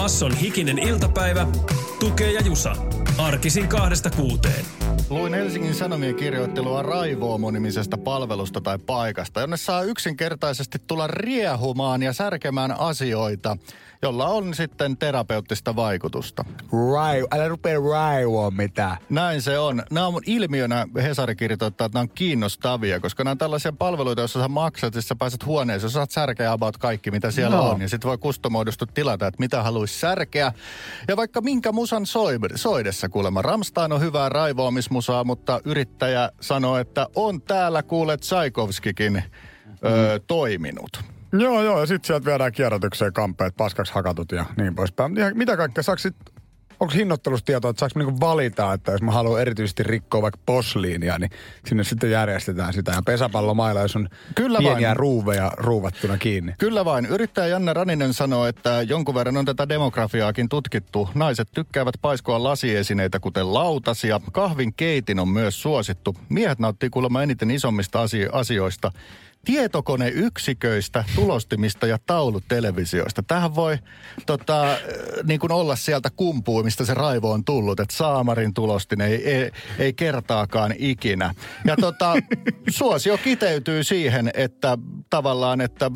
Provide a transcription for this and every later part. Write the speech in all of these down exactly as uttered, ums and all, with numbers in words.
Basson hikinen iltapäivä, Tukee ja Jusa. Arkisin kahdesta kuuteen. Luin Helsingin Sanomien kirjoittelua Raivoomo-nimisestä palvelusta tai paikasta, jonne saa yksinkertaisesti tulla riehumaan ja särkemään asioita, jolla on sitten terapeuttista vaikutusta. Rai, älä rupea raivoa mitään. Näin se on. Nämä on ilmiönä, Hesari kirjoittaa, että nämä on kiinnostavia, koska nämä on tällaisia palveluita, joissa sä maksat, ja sä pääset huoneeseen, jos saat särkeä about kaikki, mitä siellä no. on. Ja sitten voi kustomoidusti tilata, että mitä haluaisi särkeä. Ja vaikka minkä musan soidessa kuulemma. Rammstein on hyvää raivoamismusaa, mutta yrittäjä sanoo, että on täällä kuule Tchaikovskikin mm. öö, toiminut. Joo, joo, ja sitten sieltä viedään kierrätykseen kampeet, paskaksi hakatut ja niin poispäin. Ja mitä kaikkea, saako sit, onko hinnoittelusta tietoa, että saako niinku valita, että jos mä haluan erityisesti rikkoa vaikka posliinia, niin sinne sitten järjestetään sitä. Ja pesäpallomailla, jos on Kyllä pieniä vain. ruuveja ruuvattuna kiinni. Kyllä vain. Yrittäjä Janne Raninen sanoo, että jonkun verran on tätä demografiaakin tutkittu. Naiset tykkäävät paiskoa lasiesineitä, kuten lautasia. Kahvin keitin on myös suosittu. Miehet nauttii kuulemma eniten isommista asioista. Tietokoneyksiköistä, tulostimista ja taulutelevisioista. Tähän voi tota, niin kuin olla sieltä kumpuu, mistä se raivo on tullut, että Saamarin tulostin ei, ei, ei kertaakaan ikinä. Ja tota, suosio kiteytyy siihen, että tavallaan, että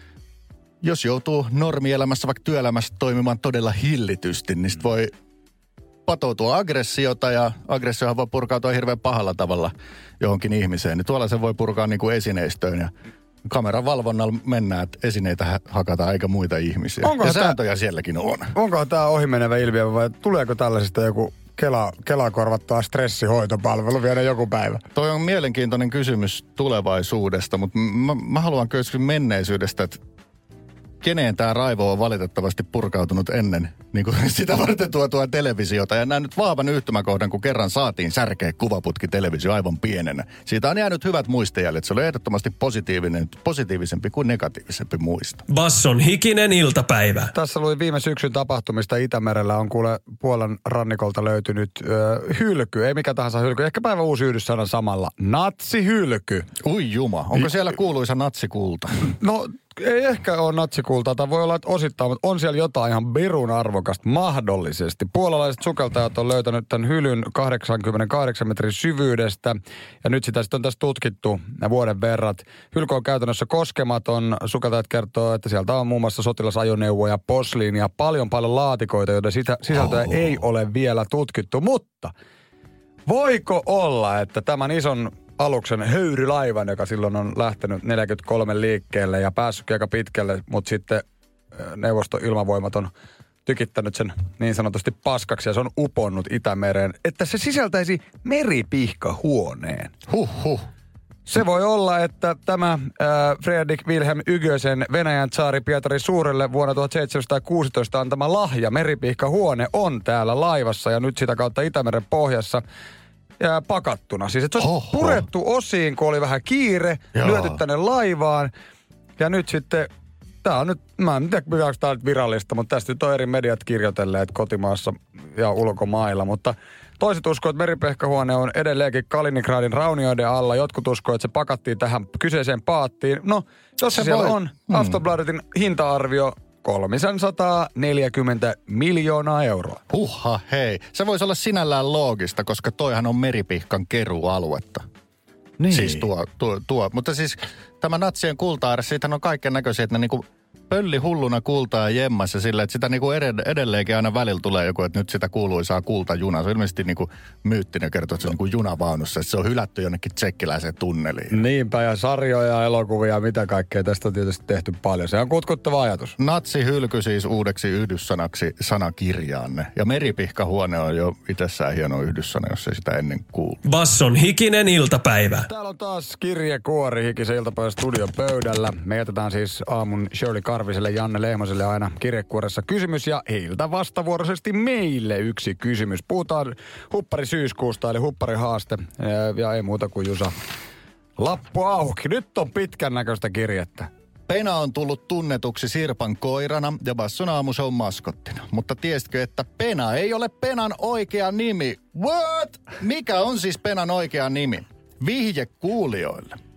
jos joutuu normielämässä, vaikka työelämässä toimimaan todella hillitysti, niin sit voi patoutua aggressiota, ja aggressiohan voi purkautua hirveän pahalla tavalla johonkin ihmiseen. Niin tuolla se voi purkaa niin kuin esineistöön, ja kameran valvonnalla mennään, että esineitä hakataan eikä muita ihmisiä. Onkohan ja sääntöjä tää, sielläkin on. Onkohan tämä ohimenevä ilmiö vai tuleeko tällaisesta joku Kela, Kela korvattaa stressihoitopalvelu vielä joku päivä? Toi on mielenkiintoinen kysymys tulevaisuudesta, mutta mä, mä haluan kysyä menneisyydestä, että keneen tämä raivo on valitettavasti purkautunut ennen niin kuin sitä varten tuotua televisiota. Ja näin nyt vahvan yhtymäkohdan, kun kerran saatiin särkeä kuvaputki televisio aivan pienenä. Siitä on jäänyt hyvät muistijäljet. Se oli ehdottomasti positiivinen, positiivisempi kuin negatiivisempi muisto. Basson hikinen iltapäivä. Tässä luin viime syksyn tapahtumista Itämerellä. On kuule Puolan rannikolta löytynyt ö, hylky. Ei mikä tahansa hylky. Ehkä päivän uusi yhdyssana samalla. Natsihylky. Ui juma. Onko siellä kuuluisa natsikulta? No ei ehkä ole natsikultaa, tai voi olla, että osittain, mutta on siellä jotain ihan birun arvokasta mahdollisesti. Puolalaiset sukeltajat on löytänyt tämän hylyn kahdeksankymmentäkahdeksan metrin syvyydestä, ja nyt sitä sitten on tässä tutkittu vuoden verrat. Hylky on käytännössä koskematon. Sukeltajat kertoo, että sieltä on muun muassa sotilasajoneuvoja, posliinia, paljon paljon laatikoita, joiden sitä, sisältöä oh. ei ole vielä tutkittu. Mutta voiko olla, että tämän ison aluksen höyrylaivan, joka silloin on lähtenyt neljäkymmentäkolme liikkeelle ja päässytkin aika pitkälle, mutta sitten neuvoston ilmavoimat on tykittänyt sen niin sanotusti paskaksi ja se on uponnut Itämereen, että se sisältäisi meripihkahuoneen. Huhhuh. Se voi olla, että tämä äh, Fredrik Wilhelm Ygösen Venäjän tsaari Pietari Suurelle vuonna tuhatseitsemänsataakuusitoista antama lahja meripihkahuone on täällä laivassa ja nyt sitä kautta Itämeren pohjassa ja pakattuna. Siis että se olisi Oho. purettu osiin, kun oli vähän kiire, Joo. lyöty tänne laivaan. Ja nyt sitten, tää on nyt, mä en tiedä, mikä tämä nyt virallista, mutta tästä nyt on eri mediat kirjoitelleet kotimaassa ja ulkomailla. Mutta toiset uskoo, että meripihkahuone on edelleenkin Kaliningradin raunioiden alla. Jotkut uskoo, että se pakattiin tähän kyseiseen paattiin. No, jos se, se siellä voi. on, hmm. Aftonbladetin hinta-arvio kolmesataaneljäkymmentä miljoonaa euroa. Huhha, hei. Se voisi olla sinällään loogista, koska toihan on meripihkan kerualuetta. Niin. Siis tuo, tuo, tuo. Mutta siis tämä natsien kulta-aire, siitähän on kaiken näköisiä, että ne niinku pölli hulluna kultaa jemmassa sillä, että sitä niinku edelleenkin aina välillä tulee joku, että nyt sitä kuuluisaa kultajuna. Se on ilmeisesti niinku myyttinen kertoo, että se on niinku junavaunussa, että se on hylätty jonnekin tsekkiläiseen tunneliin. Niinpä, ja sarjoja, elokuvia, mitä kaikkea. Tästä on tietysti tehty paljon. Se on kutkuttava ajatus. Natsihylky siis uudeksi yhdyssanaksi sanakirjaanne. Ja meripihkahuone on jo itsessään hieno yhdyssana, jos ei sitä ennen kuulu. Basson hikinen iltapäivä. Täällä on taas kirjekuori hikisen iltapäivän studion pöydällä. Me jätetään siis aamun Shirley Karviselle, Janne Lehmoselle aina kirjekuoressa kysymys ja heiltä vastavuoroisesti meille yksi kysymys. Puhutaan huppari syyskuusta eli huppari haaste ja ei muuta kuin Jusa. Lappu auki. Nyt on pitkän näköistä kirjettä. Pena on tullut tunnetuksi Sirpan koirana ja Basson aamushow maskottina. Mutta tiesitkö, että Pena ei ole Penan oikea nimi? What? Mikä on siis Penan oikea nimi? Vihje kuulijoille.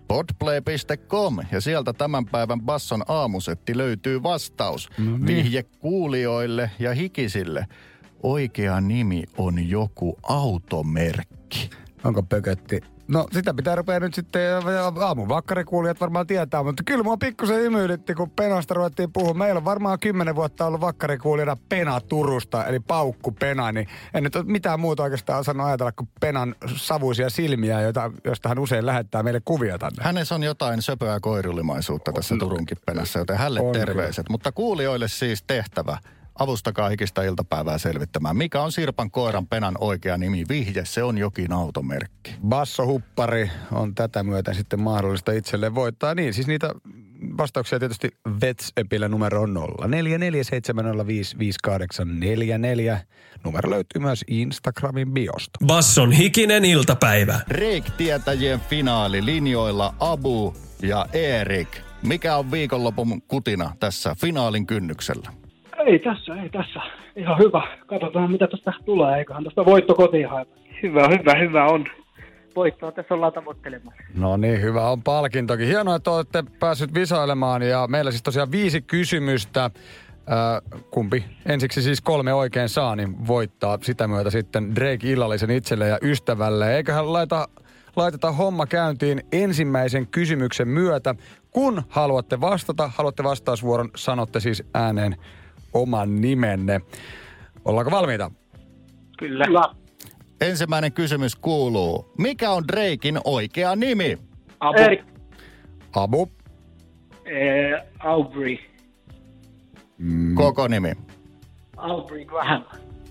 podplay piste com ja sieltä tämän päivän Basson aamusetti löytyy vastaus. Mm-hmm. Vihje kuulijoille ja hikisille. Oikea nimi on joku automerkki. Onko pökötti? No sitä pitää rupea nyt sitten, aamun vakkarikuulijat varmaan tietää, mutta kyllä mua pikkusen hymyilytti, kun Penasta ruvettiin puhua. Meillä on varmaan kymmenen vuotta ollut vakkarikuulijana Pena Turusta, eli Paukku Pena, niin en nyt ole mitään muuta oikeastaan osannut ajatella kuin Penan savuisia silmiä, joita, josta hän usein lähettää meille kuvia tänne. Hänessä on jotain söpöä koirulimaisuutta tässä Turunkin Penassa, joten hänelle on terveiset. Mutta kuulijoille siis tehtävä. Avustakaa hikistä iltapäivää selvittämään. Mikä on Sirpan koiran Penan oikea nimi? Vihje, se on jokin automerkki. Bassohuppari on tätä myöten sitten mahdollista itselleen voittaa. Niin, siis niitä vastauksia tietysti WhatsAppilla numero on nolla neljä neljä seitsemän nolla viisi viisi kahdeksan neljä neljä. Numero löytyy myös Instagramin biosta. Basson hikinen iltapäivä. Reik-tietäjien finaali linjoilla Abu ja Erik. Mikä on viikonlopun kutina tässä finaalin kynnyksellä? Ei tässä, ei tässä. Ihan hyvä. Katsotaan, mitä tästä tulee. Eiköhän tästä voitto kotiin haeta. Hyvä, hyvä, hyvä on. Voittoa tässä ollaan tavoittelemassa. No niin, hyvä on palkintokin. Hienoa, että olette päässyt visailemaan ja meillä siis tosiaan viisi kysymystä. Äh, kumpi ensiksi siis kolme oikein saa, niin voittaa sitä myötä sitten Drake illallisen itselle ja ystävälle. Eiköhän laita, laiteta homma käyntiin ensimmäisen kysymyksen myötä. Kun haluatte vastata, haluatte vastausvuoron, sanotte siis ääneen oman nimenne. Ollaanko valmiita? Kyllä. Kyllä. Ensimmäinen kysymys kuuluu. Mikä on Draken oikea nimi? Abu. Erik. Abu. Eh, Aubrey. Mm. Koko nimi? Aubrey Graham.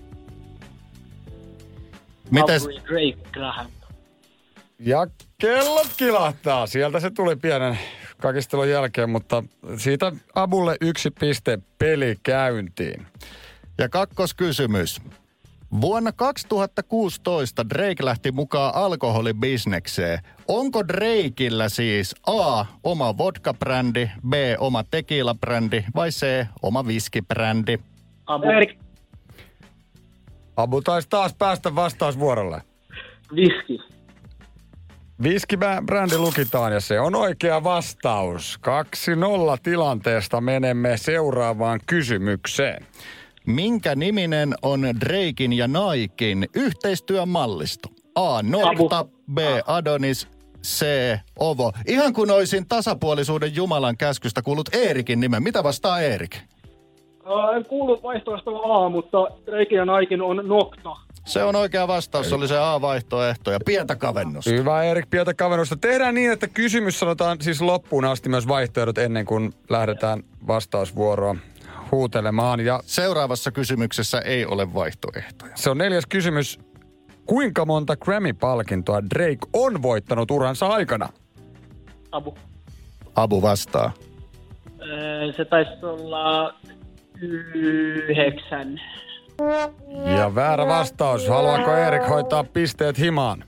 Mites? Aubrey Drake Graham. Ja kellot kilahtaa. Sieltä se tuli pienen kakistelun jälkeen, mutta siitä Abulle yksi piste peli käyntiin. Ja kakkoskysymys. Vuonna kaksituhattakuusitoista Drake lähti mukaan alkoholibisnekseen. Onko Drakellä siis A, oma vodka-brändi, B, oma tequila-brändi vai C, oma viskibrändi? Abu. Erik. Abu taisi taas päästä vastausvuorolle. Viski. Viskibrändi lukitaan ja se on oikea vastaus. kaksi nolla tilanteesta menemme seuraavaan kysymykseen. Minkä niminen on Draken ja Niken yhteistyömallisto? A. Nokta, B. Adonis, C. Ovo. Ihan kun olisin tasapuolisuuden Jumalan käskystä kuullut Eerikin nimen. Mitä vastaa Erik? En kuullut vaihtoehtoa A, mutta Drake ja Niken on Nokta. Se on oikea vastaus, se oli se A-vaihtoehto ja pientä kavennusta. Hyvä Erik, pientä kavennusta. Tehdään niin, että kysymys sanotaan siis loppuun asti myös vaihtoehdot ennen kuin lähdetään vastausvuoroa huutelemaan. Ja seuraavassa kysymyksessä ei ole vaihtoehtoja. Se on neljäs kysymys. Kuinka monta Grammy-palkintoa Drake on voittanut uransa aikana? Abu. Abu vastaa. Öö, se taisi olla yhdeksän. Ja väärä vastaus. Haluaako Erik hoitaa pisteet himaan?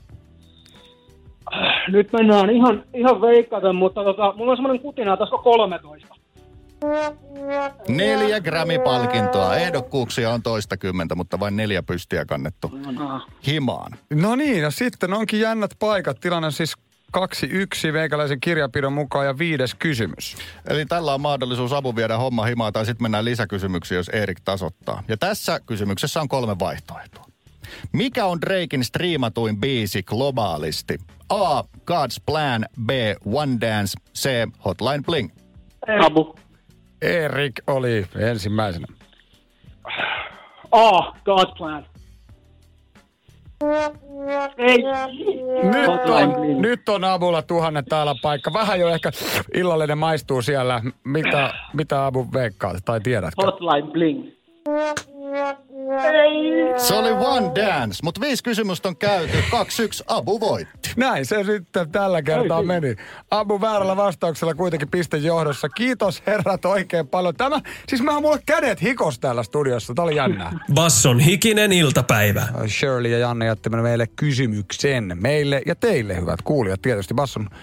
Nyt mennään ihan, ihan veikkaten, mutta tota, mulla on semmoinen kutina, että olisiko kolmetoista. Neljä Grammy-palkintoa. Ehdokkuuksia on toista kymmentä, mutta vain neljä pystiä kannettu himaan. No niin, ja sitten onkin jännät paikat. Tilanne on siis kaksi yksi veikäläisen kirjanpidon mukaan ja viides kysymys. Eli tällä on mahdollisuus Abu viedä homma himaan tai sitten mennään lisäkysymyksiin, jos Erik tasoittaa. Ja tässä kysymyksessä on kolme vaihtoehtoa. Mikä on Draken striimatuin biisi globaalisti? A. God's Plan, B. One Dance, C. Hotline Bling. Abu. Erik oli ensimmäisenä. A. God's Plan. Ei. Nyt on, nyt on Abulla tuhannen täällä paikka. Vähän jo ehkä illallinen maistuu siellä. Mitä, mitä Abu veikkaat tai tiedätkö? Hotline Bling. Se oli One Dance, mutta viisi kysymystä on käyty. kaksi yksi Abu voitti. Näin se sitten tällä kertaa meni. Abu väärällä vastauksella kuitenkin piste johdossa. Kiitos herrat oikein paljon. Tämä, siis mä oon mulle kädet hikos täällä studiossa. Tää oli jännää. Basson hikinen iltapäivä. Shirley ja Janne jätti meille kysymyksen. Meille ja teille, hyvät kuulijat. Tietysti Basson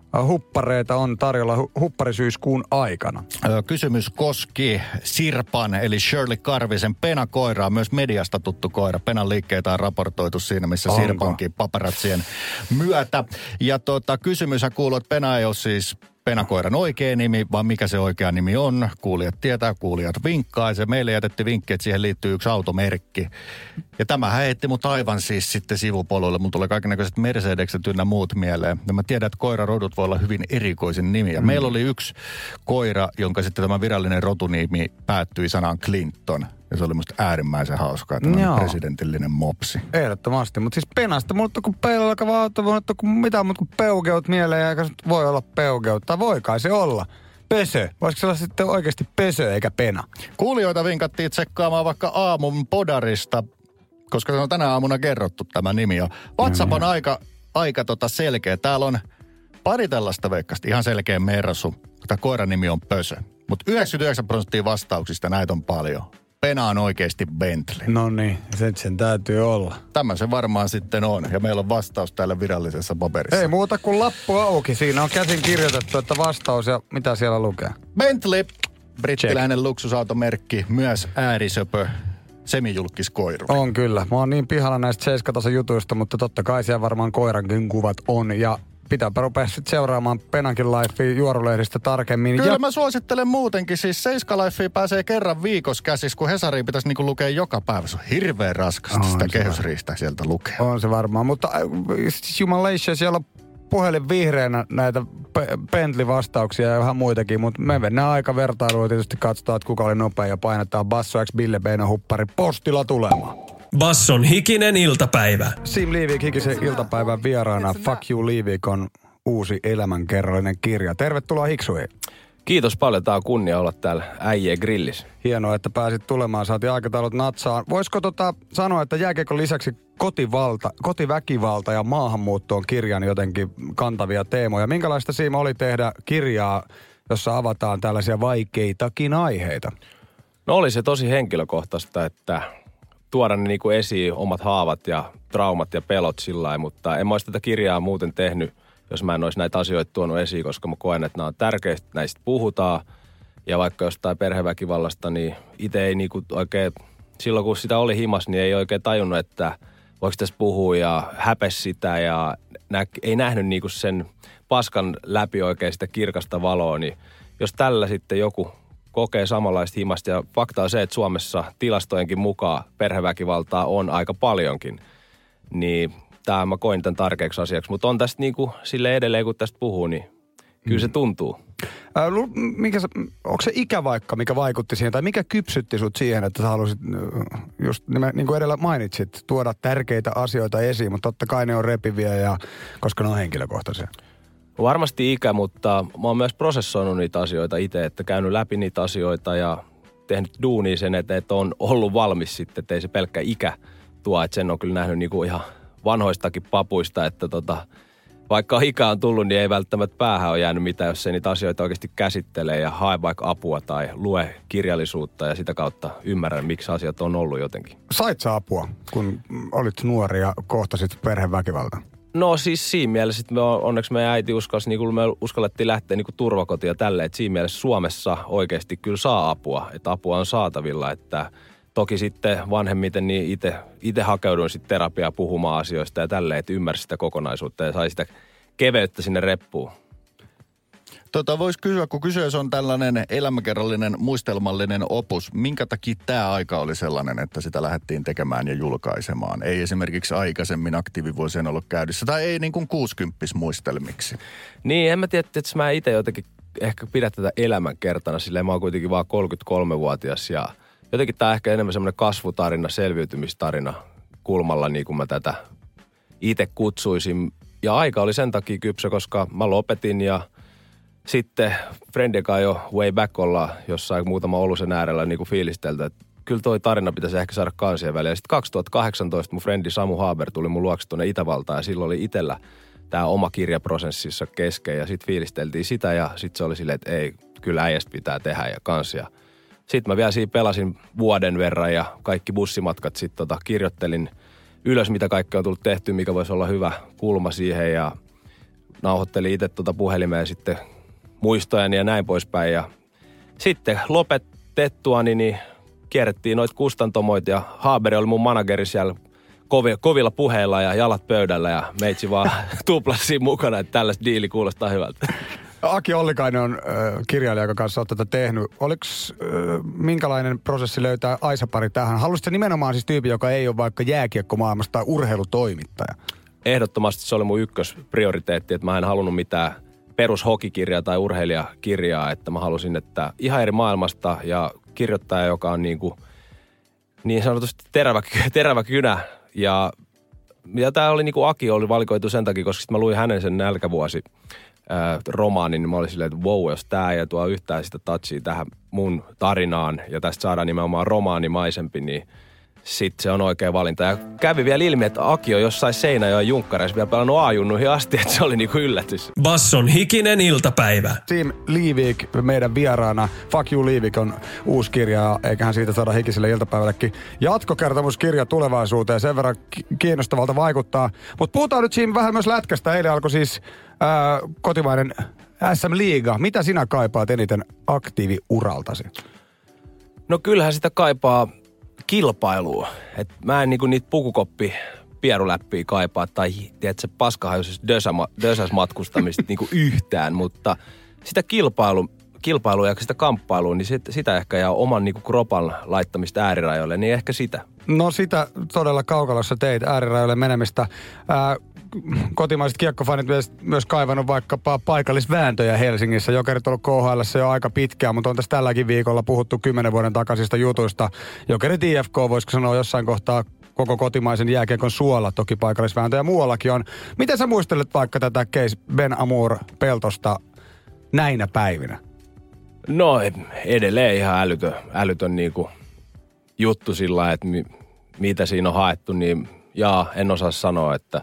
huppareita on tarjolla hu- hupparisyyskuun aikana. Kysymys koski Sirpan eli Shirley Karvisen penakoiraa, myös mediasta tuttu koira. Penan liikkeitä on raportoitu siinä, missä Onko? Sirpankin paparazzien myötä. Ja tota, kysymyshän kuuluu, että Pena ei ole siis penakoiran oikea nimi, vaan mikä se oikea nimi on. Kuulijat tietää, kuulijat vinkkaa. Se meille jätettiin vinkki, että siihen liittyy yksi automerkki. Ja tämähän heitti mut aivan siis sitten sivupoluille. Mun tulee kaikennäköiset Mercedekset ynnä muut mieleen. Ja mä tiedän, että koirarodut voi olla hyvin erikoisin nimi. Ja mm. meillä oli yksi koira, jonka sitten tämä virallinen rotunimi päättyi sanaan Clinton. Ja se oli musta äärimmäisen hauskaa, että on presidentillinen mopsi. Ehdottomasti, mutta siis Penasta, mutta kun peilalla alkava auto, mutta kun mitä muuta kuin peugeut mieleen, eikä se voi olla peugeut, tai voi kai se olla. Pösö. Voisiko se olla sitten oikeasti pösö eikä Pena? Kuulijoita vinkattiin tsekkaamaan vaikka aamun podarista, koska se on tänä aamuna kerrottu tämä nimi jo. WhatsApp on aika, aika tota selkeä. Täällä on pari tällaista veikkasta, ihan selkeä mersu. Tämä koiran nimi on Pösö. Mutta yhdeksänkymmentäyhdeksän prosenttia vastauksista näitä on paljon. Pena on oikeasti Bentley. No niin, sen, sen täytyy olla. Tämä se varmaan sitten on. Ja meillä on vastaus täällä virallisessa paperissa. Ei muuta kuin lappu auki. Siinä on käsin kirjoitettu, että vastaus ja mitä siellä lukee. Bentley, brittiläinen luksusautomerkki, myös äärisöpö, semijulkiskoiru. On kyllä. Mä oon niin pihalla näistä seiskatason jutuista, mutta totta kai siellä varmaan koirankin kuvat on. Ja pitääpä rupea sitten seuraamaan Penankin Lifea juorulehdistä tarkemmin. Kyllä ja... mä suosittelen muutenkin. Siis Seiska Lifea pääsee kerran viikossa käsis, kun Hesariin pitäisi niinku lukea joka päivä. Se on hirveän raskasta on sitä kehysriistä sieltä lukea. On se varmaan, mutta jumalation siellä on puhelin vihreänä näitä Bentley-vastauksia ja vähän muitakin, mutta me mennään aika vertailuun tietysti katsotaan, että kuka oli nopea ja painetaan Basso X Bille Beino huppari postilla tulemaan. Basson hikinen iltapäivä. Siim Liivik hikisen iltapäivän vieraana. Fuck You Liivik on uusi elämänkerrallinen kirja. Tervetuloa Hiksuihin. Kiitos paljon. Tää on kunnia olla täällä äijien grillissä. Hienoa, että pääsit tulemaan. Saatiin aikataulut natsaan. Voisiko tota sanoa, että jääkiekon lisäksi kotivalta, kotiväkivalta ja maahanmuutto on kirjan jotenkin kantavia teemoja. Minkälaista Siima oli tehdä kirjaa, jossa avataan tällaisia vaikeitakin aiheita? No oli se tosi henkilökohtaista, että tuoda ne niinku esiin omat haavat ja traumat ja pelot sillä lailla, mutta en mä olisi tätä kirjaa muuten tehnyt, jos mä en olisi näitä asioita tuonut esiin, koska mä koen, että nämä on tärkeistä, näistä puhutaan. Ja vaikka jostain perheväkivallasta, niin itse ei niinku oikein, silloin kun sitä oli himas, niin ei oikein tajunnut, että voiko tässä puhua ja häpesi sitä ja nä, ei nähnyt niinku sen paskan läpi oikein sitä kirkasta valoa, niin jos tällä sitten joku kokee samanlaista himasta ja fakta on se, että Suomessa tilastojenkin mukaan perheväkivaltaa on aika paljonkin, niin tämä mä koin tämän tärkeäksi asiaksi. Mutta on tästä niin kuin sille edelleen, kun tästä puhuu, niin kyllä se tuntuu. Ää, mikä, onko se ikä vaikka, mikä vaikutti siihen, tai mikä kypsytti sut siihen, että sä halusit, just niin kuin edellä mainitsit, tuoda tärkeitä asioita esiin, mutta totta kai ne on repiviä, ja, koska ne on henkilökohtaisia. Varmasti ikä, mutta mä oon myös prosessoinut niitä asioita itse, että käynyt läpi niitä asioita ja tehnyt duunia sen, että, että on ollut valmis sitten, että ei se pelkkä ikä tuo, että sen on kyllä nähnyt niin kuin ihan vanhoistakin papuista, että tota, vaikka ikä on tullut, niin ei välttämättä päähän ole jäänyt mitään, jos ei niitä asioita oikeasti käsittelee ja hae vaikka apua tai lue kirjallisuutta ja sitä kautta ymmärrä, miksi asiat on ollut jotenkin. Sait sä apua, kun olit nuori ja kohtasit perheväkivalta? No siis siinä mielessä, että me on, onneksi meidän äiti uskalsi, niin kuin me uskallettiin lähteä niin kuin turvakotiin ja tälleen, että siinä mielessä Suomessa oikeasti kyllä saa apua, että apua on saatavilla, että toki sitten vanhemmiten niin itse, itse hakeuduin sitten terapiaa puhumaan asioista ja tälleen, että ymmärsi sitä kokonaisuutta ja sai sitä keveyttä sinne reppuun. Tota, voisi kysyä, kun kyseessä on tällainen elämäkerrallinen muistelmallinen opus, minkä takia tämä aika oli sellainen, että sitä lähdettiin tekemään ja julkaisemaan? Ei esimerkiksi aikaisemmin aktiivivuosien ollut käydyssä, tai ei niin kuin kuusikymppis muistelmiksi? Niin, en mä tiedä, että mä itse jotenkin ehkä pidä tätä elämänkertana, silleen mä oon kuitenkin vaan kolmekymmentäkolmevuotias ja jotenkin tää ehkä enemmän semmoinen kasvutarina, selviytymistarina kulmalla, niin kuin mä tätä itse kutsuisin. Ja aika oli sen takia kypsä, koska mä lopetin ja sitten friendien kanssa jo way back ollaan jossain muutama olusen äärellä niin kuin fiilistelty, että kyllä toi tarina pitäisi ehkä saada kansien väliin. Ja sitten kaksituhattakahdeksantoista mun friendi Samu Haber tuli mun luokse tuonne Itävaltaan ja silloin oli itsellä tämä oma kirjaprosessissa kesken ja sitten fiilisteltiin sitä ja sitten se oli silleen, että ei, kyllä äijästä pitää tehdä ja kansia. Sitten mä vielä siinä pelasin vuoden verran ja kaikki bussimatkat sitten tota kirjoittelin ylös, mitä kaikkea on tullut tehty, mikä voisi olla hyvä kulma siihen ja nauhoittelin itse tuota puhelimeen sitten muistojani ja näin poispäin. Ja sitten lopetettuani, niin kierrettiin noita kustantomoita ja Haaberi oli mun manageri siellä kovilla puheilla ja jalat pöydällä ja meitsi vaan tuplasi mukana, että tällaista diili kuulostaa hyvältä. Aki Ollikainen on äh, kirjailija, joka kanssa olet tätä tehnyt. Oliko äh, minkälainen prosessi löytää Aisa-pari tähän? Haluaisitko nimenomaan siis tyyppi, joka ei ole vaikka jääkiekkomaailmasta tai urheilutoimittaja? Ehdottomasti se oli mun ykkösprioriteetti, että mä en halunnut mitään perushokikirjaa tai urheilijakirjaa, että mä halusin, että ihan eri maailmasta ja kirjoittaja, joka on niin, kuin, niin sanotusti terävä, terävä kynä. Ja, ja tää oli niin kuin Aki oli valikoitu sen takia, koska mä luin hänen sen Nälkävuosi ää, romaanin, niin mä olin silleen, että wow, jos tää ei tuo yhtään sitä touchia tähän mun tarinaan ja tästä saadaan nimenomaan romaanimaisempi, niin sitten se on oikea valinta. Ja kävi vielä ilmi, että Aki on jossain Seinäjoen junkkareissa vielä pelannut A-junnuihin asti, että se oli niinku yllätys. Basson hikinen iltapäivä. Siim Liivik meidän vieraana. Fuck you Liivik on uusi kirja, eiköhän siitä saada hikiselle iltapäivällekin jatkokertomuskirja tulevaisuuteen. Sen verran kiinnostavalta vaikuttaa. Mutta puhutaan nyt Siim vähän myös lätkästä. Eilen alkoi siis ää, kotimainen S M-liiga. Mitä sinä kaipaat eniten aktiiviuraltasi? No kyllähän sitä kaipaa kilpailua. Et mä en niinku niitä pukukoppi pieruläppiä kaipaa tai tiedätkö, paskahajuisesta dösäs matkustamista niinku yhtään, mutta sitä kilpailu, kilpailua ja sitä kamppailua, niin sit, sitä ehkä ja oman niinku kropan laittamista äärirajoille, niin ehkä sitä. No sitä todella kaukalossa teit äärirajoille menemistä. Ää, kotimaiset kiekkofanit myös, myös kaivannut vaikkapa paikallisvääntöjä Helsingissä. Jokerit on ollut K H L:ssä jo aika pitkään, mutta on tässä tälläkin viikolla puhuttu kymmenen vuoden takaisista jutuista. Jokerit I F K, voisiko sanoa jossain kohtaa koko kotimaisen jääkiekon suola, toki paikallisvääntöjä muuallakin on. Miten sä muistelet vaikka tätä case Ben Amour Peltosta näinä päivinä? No edelleen ihan älytön, älytön niinku juttu sillä, että mi, mitä siinä on haettu, niin jaa, en osaa sanoa, että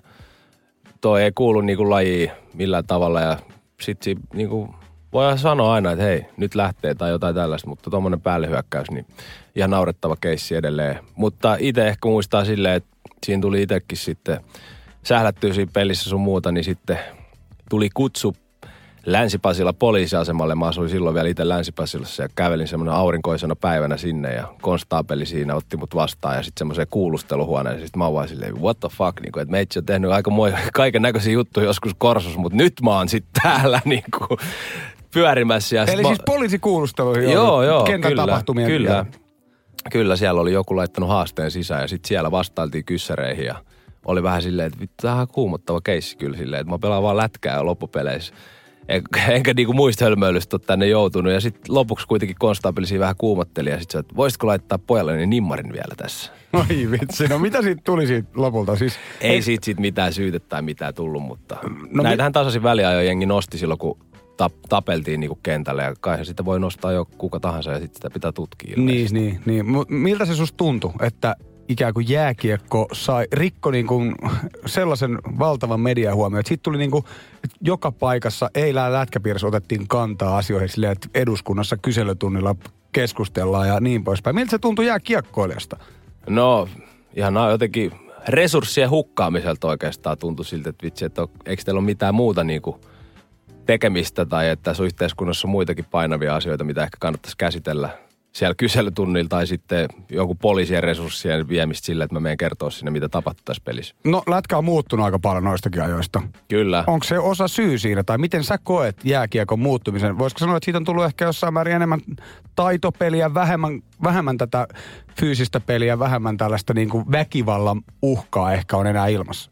toi ei kuulu niinku lajiin millään tavalla ja sit si, niinku voidaan sanoa aina, että hei, nyt lähtee tai jotain tällaista, mutta tommonen päällehyökkäys, niin ihan naurettava keissi edelleen. Mutta itse ehkä muistaa silleen, että siinä tuli itsekin sitten sählättyä siinä pelissä sun muuta, niin sitten tuli kutsu Länsi-Pasila poliisiasemalle. Mä asuin silloin vielä itse Länsi-Pasilassa ja kävelin semmoinen aurinkoisena päivänä sinne ja konstaapeli siinä otti mut vastaan ja sitten semmoiseen kuulusteluhuoneeseen. Sitten mä oon vaan silleen, what the fuck, niin kuin, että meitsi on tehnyt aika moi, kaiken näköisiä juttuja joskus Korsossa, mutta nyt mä oon sitten täällä niin kuin pyörimässä. Ja eli mä... siis poliisikuulusteluihin joo, joo, kentän kyllä, tapahtumien kyllä. vielä. Kyllä, siellä oli joku laittanut haasteen sisään ja sitten siellä vastailtiin kyssäreihin ja oli vähän silleen, että vittu, tämä on kuumottava keissi kyllä silleen, että mä pelaan vaan lätkää loppupeleissä. En, enkä niinku muista hölmöilystä ole tänne joutunut. Ja sitten lopuksi kuitenkin konstaapeli siinä vähän kuumotteli. Ja sitten se, että voisitko laittaa pojalleni nimmarin vielä tässä? Oi vitsi, no mitä siitä tuli siitä lopulta? Siis, ei ei siitä sit mitään syytettä tai mitään tullut, mutta no, näitähän tasaisin väliajoin jengi nosti silloin, kun tap, tapeltiin niinku kentälle. Ja kai sitä voi nostaa jo kuka tahansa ja sitten sitä pitää tutkia. Niin, niin, niin. Miltä se susta tuntui, että ikään kuin jääkiekko sai, rikko niin kuin sellaisen valtavan mediahuomioon, että siitä tuli niin kuin, että joka paikassa, eilen lätkäpiirissä otettiin kantaa asioihin silleen, että eduskunnassa kyselytunnilla keskustellaan ja niin poispäin. Miltä se tuntui jääkiekkoilijasta? No, ihan jotenkin resurssien hukkaamiselta oikeastaan tuntui siltä, että vitsi, että on, eikö teillä ole mitään muuta niin kuin tekemistä tai että tässä on yhteiskunnassa muitakin painavia asioita, mitä ehkä kannattaisi käsitellä siellä kyselytunnilla tai sitten jonkun poliisien resurssien viemistä sille, että mä menen kertoa sinne, mitä tapahtui tässä pelissä. No, lätkä on muuttunut aika paljon noistakin ajoista. Kyllä. Onko se osa syy siinä, tai miten sä koet jääkiekon muuttumisen? Voisiko sanoa, että siitä on tullut ehkä jossain määrin enemmän taitopeliä, vähemmän, vähemmän tätä fyysistä peliä, vähemmän tällaista niin kuin väkivallan uhkaa ehkä on enää ilmassa?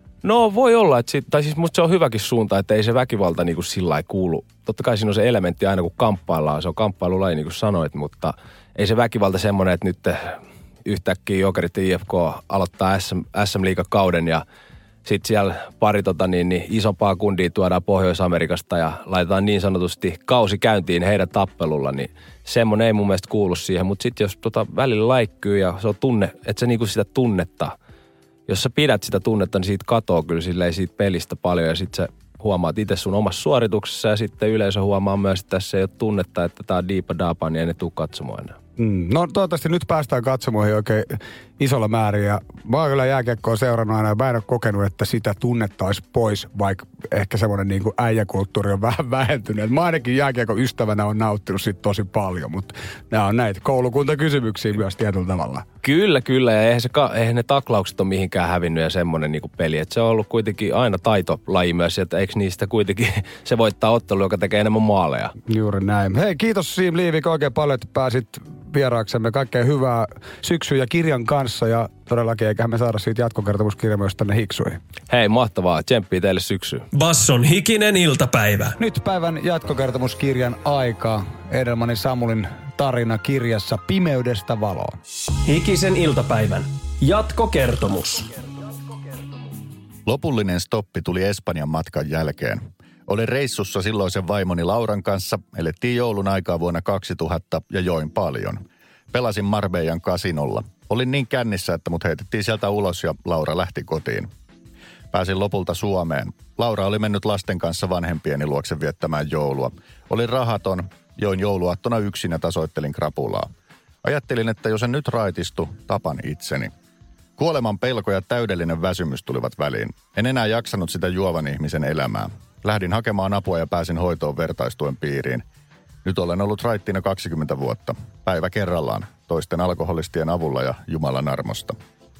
No voi olla, että sit, tai siis musta se on hyväkin suunta, että ei se väkivalta niin kuin sillä lailla kuulu. Totta kai siinä on se elementti aina kun kamppaillaan, se on kamppailulaji niin kuin sanoit, mutta ei se väkivalta semmoinen, että nyt yhtäkkiä Jokerit I F K aloittaa S M-liigakauden ja sitten siellä pari tota, niin, niin isompaa kundia tuodaan Pohjois-Amerikasta ja laitetaan niin sanotusti kausi käyntiin heidän tappelulla, niin semmoinen ei mun mielestä kuulu siihen. Mutta sitten jos tota, välillä laikkyy ja se on tunne, että se niinku sitä tunnetta, jos sä pidät sitä tunnetta, niin siitä katoo kyllä silleen siitä pelistä paljon ja sitten sä huomaat itse sun omassa suorituksessa ja sitten yleisö huomaa myös, että tässä ei ole tunnetta, että tää on diipa daapa, niin ei ne tuu katsomaan enää. Mm, no toivottavasti nyt päästään katsomoihin oikein isolla määrin ja mä oon kyllä jääkiekkoa seurannut aina ja mä en ole kokenut, että sitä tunnetta olisi pois, vaikka ehkä semmoinen niin kuin äijäkulttuuri on vähän vähentynyt. Mä ainakin jääkiekon ystävänä on nauttinut siitä tosi paljon, mutta nämä on näitä koulukuntakysymyksiä myös tietyllä tavalla. Kyllä, kyllä. Ja eihän, se, eihän ne taklaukset ole mihinkään hävinnyt ja semmoinen niin kuin peli. Että se on ollut kuitenkin aina taitolaji myös, että eikö niistä kuitenkin se voittaa ottelu, joka tekee enemmän maaleja. Juuri näin. Hei, kiitos Siim Liivik oikein paljon, että pääsit vieraaksemme. Kaikkea hyvää syksyä kirjan kanssa ja todellakin eiköhän me saada siitä jatkokertomuskirja myös tänne Hiksuihin. Hei, mahtavaa. Tsemppii teille syksyyn. Basson hikinen iltapäivä. Nyt päivän jatkokertomuskirjan aika. Edelmanin Samulin tarina kirjassa Pimeydestä valoon. Hikisen iltapäivän jatkokertomus. Lopullinen stoppi tuli Espanjan matkan jälkeen. Olin reissussa silloisen vaimoni Lauran kanssa, elettiin joulun aikaa vuonna kaksituhatta ja join paljon. Pelasin Marbeijan kasinolla. Olin niin kännissä, että mut heitettiin sieltä ulos ja Laura lähti kotiin. Pääsin lopulta Suomeen. Laura oli mennyt lasten kanssa vanhempieni luokse viettämään joulua. Olin rahaton, join jouluaattona yksin ja tasoittelin krapulaa. Ajattelin, että jos en nyt raitistu, tapan itseni. Kuoleman pelko ja täydellinen väsymys tulivat väliin. En enää jaksanut sitä juovan ihmisen elämää. Lähdin hakemaan apua ja pääsin hoitoon vertaistuen piiriin. Nyt olen ollut raittiina kaksikymmentä vuotta. Päivä kerrallaan, toisten alkoholistien avulla ja Jumalan armosta.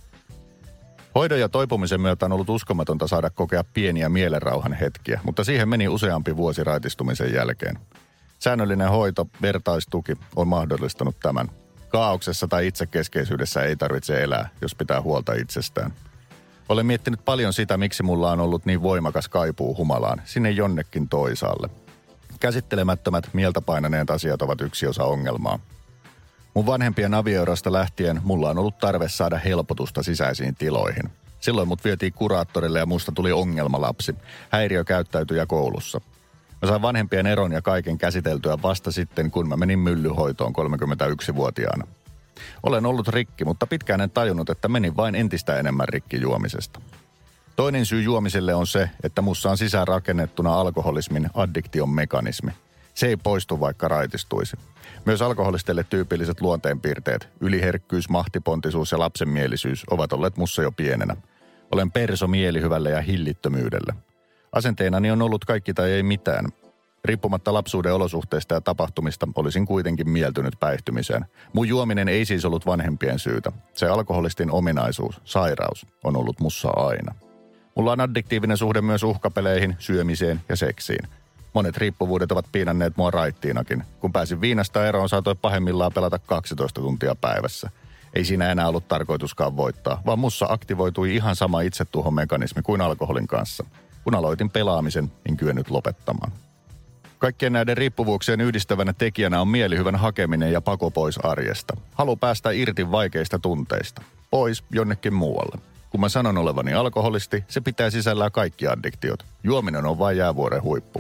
Hoidon ja toipumisen myötä on ollut uskomatonta saada kokea pieniä mielenrauhan hetkiä, mutta siihen meni useampi vuosi raitistumisen jälkeen. Säännöllinen hoito, vertaistuki on mahdollistanut tämän. Kaauksessa tai itsekeskeisyydessä ei tarvitse elää, jos pitää huolta itsestään. Olen miettinyt paljon sitä, miksi mulla on ollut niin voimakas kaipuu humalaan, sinne jonnekin toisaalle. Käsittelemättömät, mieltä painaneet asiat ovat yksi osa ongelmaa. Mun vanhempien avioerosta lähtien mulla on ollut tarve saada helpotusta sisäisiin tiloihin. Silloin mut vietiin kuraattorille ja musta tuli ongelmalapsi, häiriökäyttäytyjä koulussa. Mä sain vanhempien eron ja kaiken käsiteltyä vasta sitten, kun mä menin myllyhoitoon kolmekymmentäyksivuotiaana. Olen ollut rikki, mutta pitkään en tajunnut, että menin vain entistä enemmän rikki juomisesta. Toinen syy juomiselle on se, että mussa on sisään rakennettuna alkoholismin addiktion mekanismi. Se ei poistu, vaikka raitistuisi. Myös alkoholistille tyypilliset luonteenpiirteet, yliherkkyys, mahtipontisuus ja lapsenmielisyys ovat olleet mussa jo pienenä. Olen perso mielihyvälle ja hillittömyydelle. Asenteenani on ollut kaikki tai ei mitään. Riippumatta lapsuuden olosuhteista ja tapahtumista olisin kuitenkin mieltynyt päihtymiseen. Mun juominen ei siis ollut vanhempien syytä. Se alkoholistin ominaisuus, sairaus, on ollut mussa aina. Mulla on addiktiivinen suhde myös uhkapeleihin, syömiseen ja seksiin. Monet riippuvuudet ovat piinanneet mua raittiinakin. Kun pääsin viinasta eroon, saatoin pahimmillaan pelata kaksitoista tuntia päivässä. Ei siinä enää ollut tarkoituskaan voittaa, vaan mussa aktivoitui ihan sama itsetuhomekanismi kuin alkoholin kanssa. Kun aloitin pelaamisen, en kyennyt lopettamaan. Kaikkien näiden riippuvuuksien yhdistävänä tekijänä on mielihyvän hakeminen ja pako pois arjesta. Halu päästä irti vaikeista tunteista. Pois jonnekin muualle. Kun mä sanon olevani alkoholisti, se pitää sisällään kaikki addiktiot. Juominen on vain jäävuoren huippu.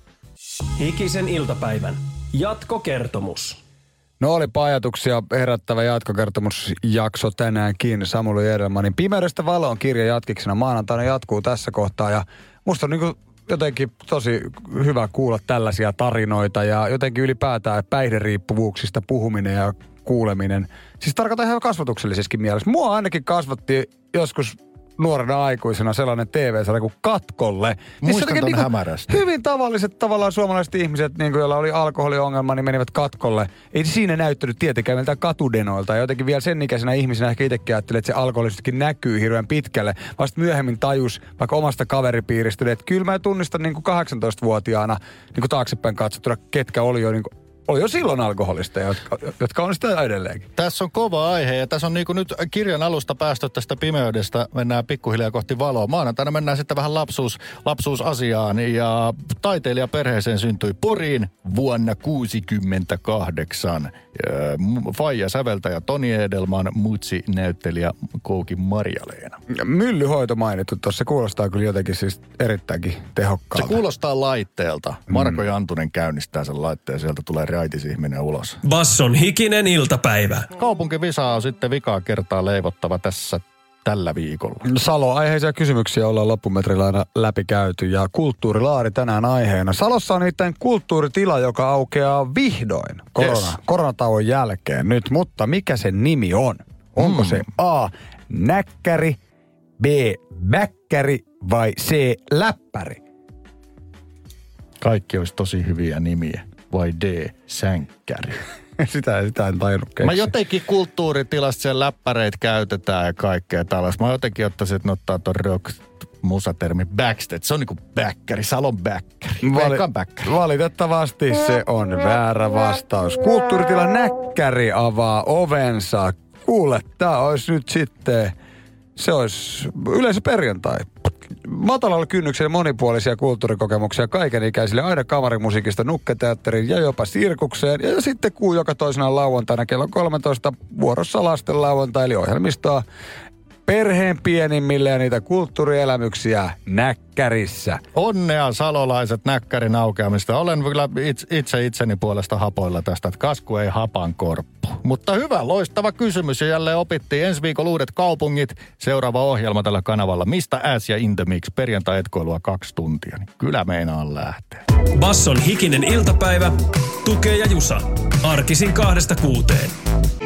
Hikisen iltapäivän jatkokertomus. No olipa ajatuksia herättävä jatkokertomusjakso tänäänkin. Samuli Edelmanin Pimeydestä valoon kirja jatkiksena maanantaina jatkuu tässä kohtaa. Ja musta on niinku jotenkin tosi hyvä kuulla tällaisia tarinoita ja jotenkin ylipäätään päihderiippuvuuksista puhuminen ja kuuleminen. Siis tarkoitan ihan kasvatuksellisessakin mielessä. Mua ainakin kasvatti joskus nuorena aikuisena sellainen T V-sarja kuin Katkolle. Muistan ton niinku hämärästi. Hyvin tavalliset tavallaan suomalaiset ihmiset, niin kuin joilla oli alkoholiongelma, niin menivät Katkolle. Ei siinä näyttänyt tietenkään miltään katudenoilta. Ja jotenkin vielä sen ikäisenä ihmisenä ehkä itsekin ajattelin, että se alkoholisestikin näkyy hirveän pitkälle. Vasta myöhemmin tajus vaikka omasta kaveripiiristä, että kyllä mä tunnistan niin kuin kahdeksantoistavuotiaana niin kuin taaksepäin katsottuna, ketkä oli jo niin kuin oli jo silloin alkoholisteja, jotka, jotka on sitä edelleenkin. Tässä on kova aihe ja tässä on niin kuin nyt kirjan alusta päästy tästä pimeydestä. Mennään pikkuhiljaa kohti valoa. Maanantaina mennään sitten vähän lapsuus, lapsuusasiaan ja taiteilijaperheeseen syntyi Poriin vuonna kuusikymmentäkahdeksan. Faija säveltäjä Toni Edelman, mutsi näyttelijä Kouki Marja-Leena. Myllyhoito mainittu tuossa, kuulostaa kyllä jotenkin siis erittäinkin tehokkaalta. Se kuulostaa laitteelta. Marko mm. Jantunen käynnistää sen laitteen, sieltä tulee raitisihminen ulos. Basson hikinen iltapäivä. Kaupunkivisa on sitten vikaa kertaa leivottava tässä tällä viikolla. Salo-aiheisia kysymyksiä ollaan loppumetrillä aina läpikäyty ja kulttuurilaari tänään aiheena. Salossa on nimittäin kulttuuritila, joka aukeaa vihdoin korona, yes. koronatauon jälkeen nyt, mutta mikä sen nimi on? Onko hmm. se A, näkkäri, B, bäkkäri vai C, läppäri? Kaikki olisi tosi hyviä nimiä. Vai D, sänkkäri. sitä, sitä en tajunnut keksiä. Mä jotenkin kulttuuritilasta siellä läppäreitä käytetään ja kaikkea tällaista. Mä jotenkin ottaisin, että ne ottaa ton rock musatermi backstage. Se on niinku bäkkäri, Salon bäkkäri. Vali- bäkkäri. Valitettavasti se on väärä vastaus. Kulttuuritila Näkkäri avaa ovensa. Kuule, tää olisi nyt sitten, se olisi yleisöperjantai. Matalalla kynnyksellä monipuolisia kulttuurikokemuksia kaikenikäisille aina kamarimusiikista nukketeatteriin ja jopa sirkukseen. Ja sitten kuu joka toisena lauantaina kello kolmetoista vuorossa lasten lauantai, eli ohjelmistoa perheen pienimmille ja niitä kulttuurielämyksiä Näkkärissä. Onnea salolaiset Näkkärin aukeamista. Olen kyllä itse itseni puolesta hapoilla tästä, että kasku ei hapan korppu. Mutta hyvä, loistava kysymys ja jälleen opittiin ensi viikolla uudet kaupungit. Seuraava ohjelma tällä kanavalla. Mistä Äs ja In The Mix? Perjantai-etkoilua kaksi tuntia. Niin kyllä meinaan lähteä. Basson hikinen iltapäivä. Tukee ja Jusa. Arkisin kahdesta kuuteen.